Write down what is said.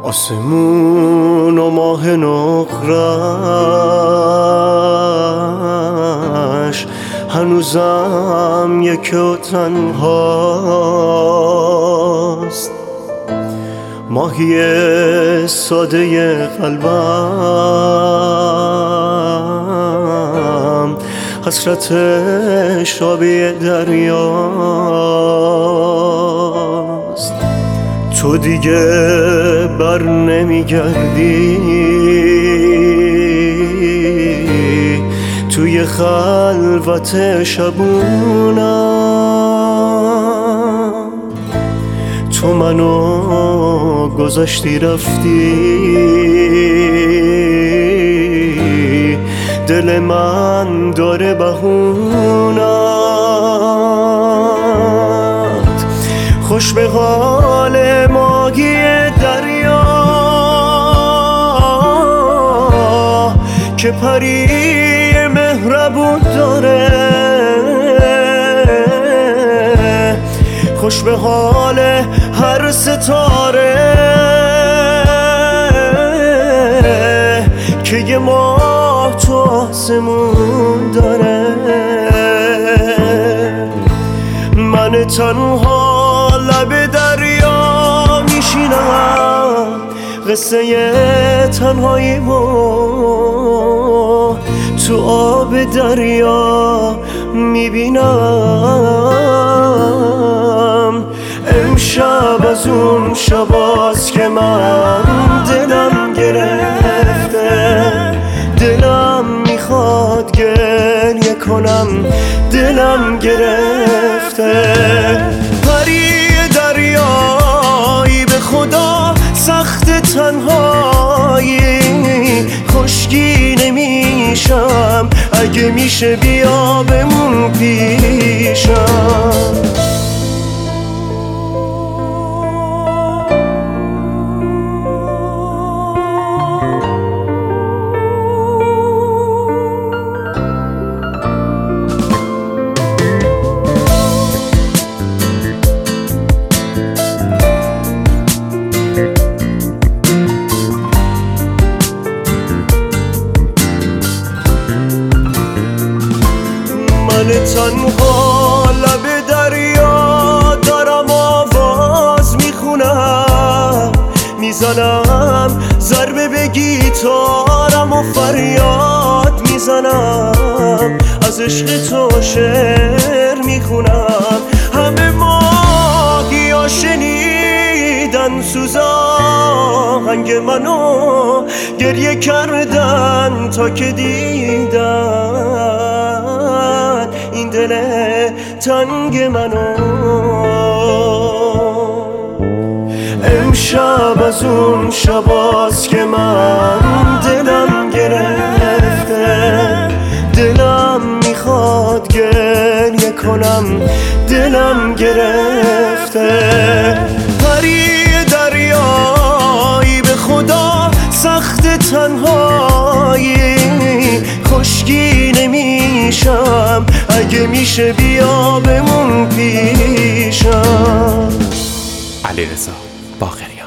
آسمون و ماه نقرش هنوزم یک و تنهاست. ماهی ساده قلبم حسرتش آبی دریاست. تو دیگه بر نمیگردی توی خلوت شبونم. تو منو گذاشتی رفتی، دل من داره بهونت. خوش به حال ماهی دریا که پری مهربون داره. خوش به حال هر ستاره که یه ماه تو آسمون داره. من تنها لب دریا میشینم، قصه تنهاییمو تو آب دریا میبینم. امشب از اون شباست که من دلم گرفته، دلم میخواد گریه کنم، دلم گرفته. پری دریایی به خدا سخت تنهایی، خشکی نمیشم اگه میشه بیا بمون پیشم. من تنها لب دریا دارم آواز میخونم، میزنم ضربه به گیتارم و فریاد میزنم، از عشق تو شعر میخونم. همه ماهیا شنیدن سوزاهنگ منو، گریه کردن تا که دیدن این دل تنگ منو. امشب از اون شباست که من دلم گرفته، دلم میخواد گریه کنم، دلم گرفته. پری دریایی به خدا سخت تنهایی، خشکی نمیشم اگه میشه بیا بمون پیشم. علیرضا باقری.